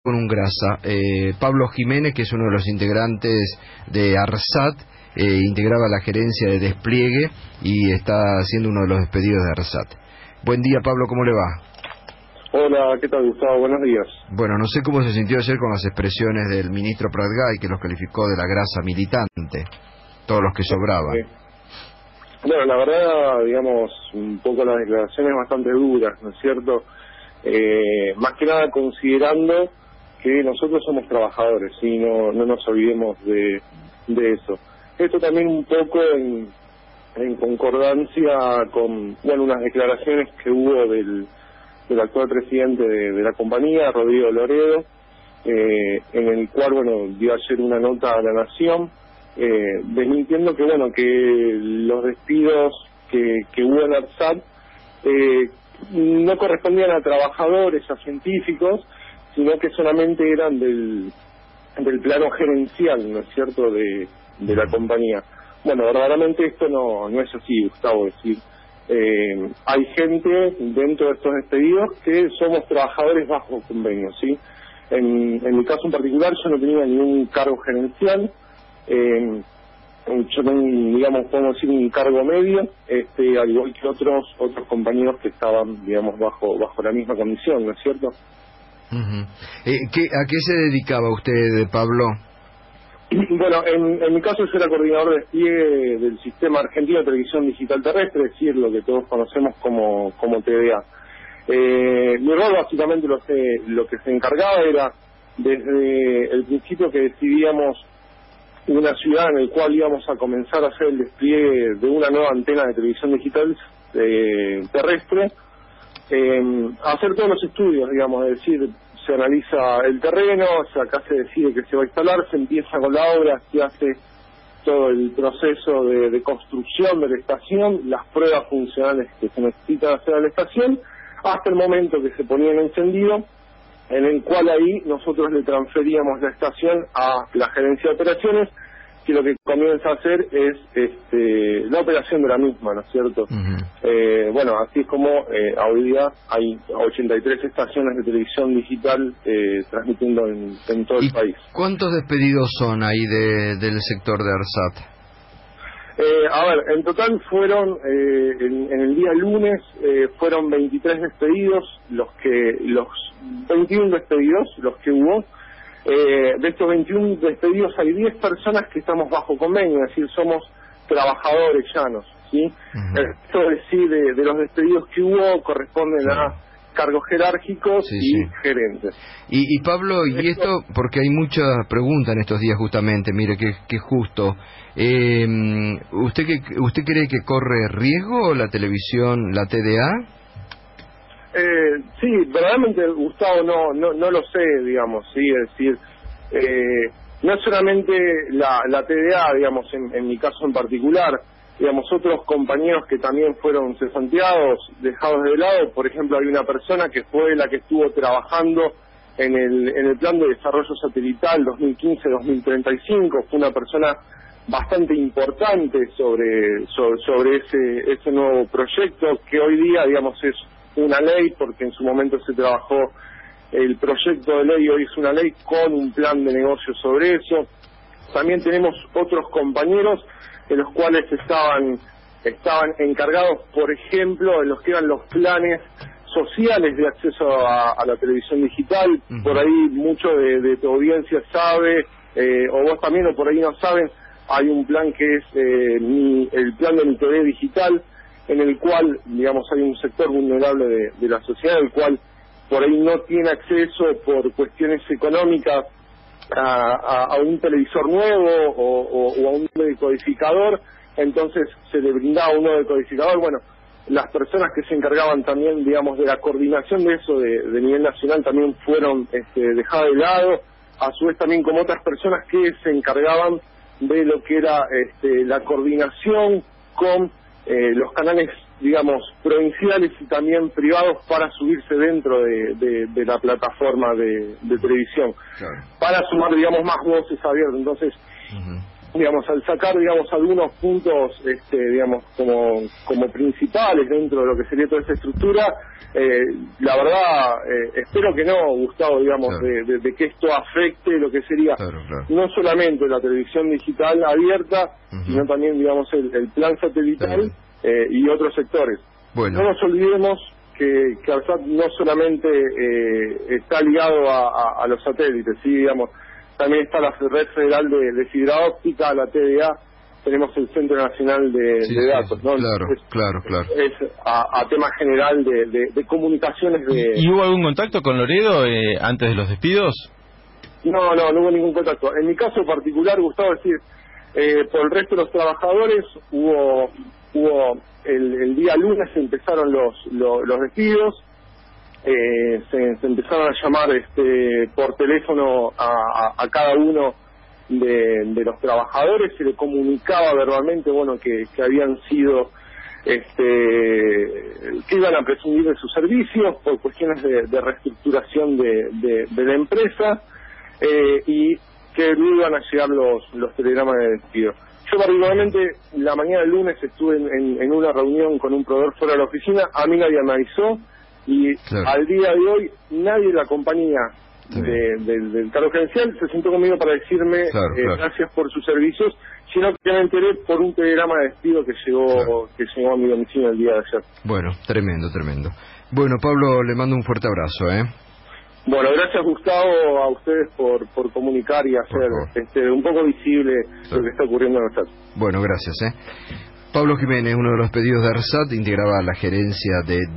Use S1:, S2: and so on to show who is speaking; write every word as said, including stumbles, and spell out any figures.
S1: con un grasa. Eh, Pablo Jiménez, que es uno de los integrantes de ARSAT, eh, integraba la gerencia de despliegue y está siendo uno de los despedidos de ARSAT. Buen día, Pablo, ¿cómo le va?
S2: Hola, ¿qué tal, Gustavo? Buenos días.
S1: Bueno, no sé cómo se sintió ayer con las expresiones del ministro Pratgay, que los calificó de la grasa militante, todos los que sobraban.
S2: Eh, bueno, la verdad, digamos, un poco las declaraciones bastante duras, ¿no es cierto? Eh, más que nada considerando que nosotros somos trabajadores y no, no nos olvidemos de, de eso. Esto también un poco en, en concordancia con, bueno, unas declaraciones que hubo del, del actual presidente de, de la compañía, Rodrigo Loredo, eh, en el cual, bueno, dio ayer una nota a La Nación, eh, desmintiendo que, bueno, que los despidos que, que hubo en ARSAT eh, no correspondían a trabajadores, a científicos, sino que solamente eran del, del plano gerencial, ¿no es cierto?, de, de la compañía. Bueno, verdaderamente esto no, no es así, Gustavo, es decir, eh, hay gente dentro de estos despedidos que somos trabajadores bajo convenio, ¿sí? En, en mi caso en particular yo no tenía ningún cargo gerencial, eh, yo tengo, digamos, podemos decir un cargo medio, este, al igual que otros otros compañeros que estaban, digamos, bajo bajo la misma condición, ¿no es cierto?
S1: Uh-huh. eh, ¿qué, ¿A qué se dedicaba usted, Pablo?
S2: Bueno, en, en mi caso yo era coordinador de despliegue del Sistema Argentino de Televisión Digital Terrestre, es decir, lo que todos conocemos como, como T D A. Eh, mi rol básicamente lo, sé, lo que se encargaba era, desde el principio que decidíamos una ciudad en la cual íbamos a comenzar a hacer el despliegue de una nueva antena de televisión digital eh, terrestre, eh, hacer todos los estudios, digamos, es decir, se analiza el terreno, o sea, acá se decide que se va a instalar, se empieza con la obra, se hace todo el proceso de, de construcción de la estación, las pruebas funcionales que se necesitan hacer a la estación, hasta el momento que se ponía en encendido, en el cual ahí nosotros le transferíamos la estación a la gerencia de operaciones, que lo que comienza a hacer es este, la operación de la misma, ¿no es cierto? Uh-huh. Eh, bueno, así es como eh, hoy día hay ochenta y tres estaciones de televisión digital eh, transmitiendo en, en todo el país.
S1: ¿Cuántos despedidos son ahí de, del sector de ARSAT?
S2: Eh, a ver, en total fueron, eh, en, en el día lunes, eh, fueron veintitrés despedidos, los que los veintiuno despedidos, los que hubo. Eh, de estos veintiuno despedidos hay diez personas que estamos bajo convenio, es decir, somos trabajadores llanos, ¿sí? Uh-huh. Esto es decir, de, de los despedidos que hubo corresponden uh-huh. a cargos jerárquicos sí, y sí. gerentes.
S1: Y, y Pablo, y esto, porque hay mucha pregunta en estos días justamente, mire que, que justo, eh, ¿usted que usted cree que corre riesgo la televisión, la T D A?
S2: Eh, sí, verdaderamente, Gustavo, no no no lo sé, digamos, sí, es decir, eh, no solamente la, la T D A, digamos, en, en mi caso en particular, digamos, otros compañeros que también fueron cesanteados, dejados de lado. Por ejemplo, hay una persona que fue la que estuvo trabajando en el en el plan de desarrollo satelital dos mil quince a dos mil treinta y cinco, fue una persona bastante importante sobre sobre, sobre ese ese nuevo proyecto que hoy día, digamos, es una ley, porque en su momento se trabajó el proyecto de ley, hoy es una ley con un plan de negocio sobre eso. También tenemos otros compañeros en los cuales estaban estaban encargados, por ejemplo, de los que eran los planes sociales de acceso a, a la televisión digital. Uh-huh. Por ahí mucho de, de tu audiencia sabe, eh, o vos también, o por ahí no saben, hay un plan que es eh, mi, el plan de mi T V digital, en el cual, digamos, hay un sector vulnerable de, de la sociedad, el cual por ahí no tiene acceso por cuestiones económicas a, a, a un televisor nuevo o, o, o a un decodificador, entonces se le brindaba un nuevo decodificador. Bueno, las personas que se encargaban también, digamos, de la coordinación de eso de, de nivel nacional también fueron este, dejadas de lado, a su vez también como otras personas que se encargaban de lo que era este, la coordinación con Eh, los canales, digamos, provinciales y también privados para subirse dentro de, de, de la plataforma de, de televisión, claro. Para sumar, digamos, más voces abiertas. Entonces, uh-huh. digamos, al sacar, digamos, algunos puntos, este, digamos, como como principales dentro de lo que sería toda esta estructura, eh, la verdad, eh, espero que no, Gustavo, digamos,
S1: claro.
S2: de, de, de que esto afecte lo que sería
S1: claro, claro.
S2: no solamente la televisión digital abierta, uh-huh. sino también, digamos, el, el plan satelital eh, y otros sectores.
S1: Bueno.
S2: No nos olvidemos que, que ARSAT no solamente eh, está ligado a, a, a los satélites, sí, digamos, también está la Red Federal de, de Fibra Óptica, la T D A, tenemos el Centro Nacional de,
S1: sí,
S2: de Datos,
S1: sí,
S2: ¿no?
S1: Claro,
S2: es,
S1: claro, claro.
S2: Es a, a tema general de, de, de comunicaciones de...
S3: ¿Y hubo algún contacto con Loredo eh, antes de los despidos?
S2: No, no, no hubo ningún contacto. En mi caso particular, Gustavo, decir, eh, por el resto de los trabajadores, hubo hubo el, el día lunes empezaron los, los, los despidos, eh, se, se empezaron a llamar este por teléfono a, a, a cada uno de, de los trabajadores, se le comunicaba verbalmente, bueno, que, que habían sido, este que iban a prescindir de sus servicios por cuestiones de, de reestructuración de, de, de la empresa, eh, y que no iban a llegar los, los telegramas de despido. Yo particularmente la mañana del lunes estuve en, en, en una reunión con un proveedor fuera de la oficina, a mí nadie me avisó, y claro. al día de hoy nadie de la compañía de, de, del cargo gerencial se sentó conmigo para decirme
S1: claro,
S2: eh,
S1: claro.
S2: gracias por sus servicios, sino que me enteré por un telegrama de despido que llegó claro. que llegó a mi domicilio el día de ayer.
S1: Bueno, tremendo, tremendo. Bueno, Pablo, le mando un fuerte abrazo, ¿eh?
S2: Bueno, gracias, Gustavo, a ustedes por por comunicar y hacer este un poco visible claro. lo que está ocurriendo en ARSAT.
S1: Bueno, gracias, ¿eh? Pablo Jiménez, uno de los pedidos de ARSAT, integraba la gerencia de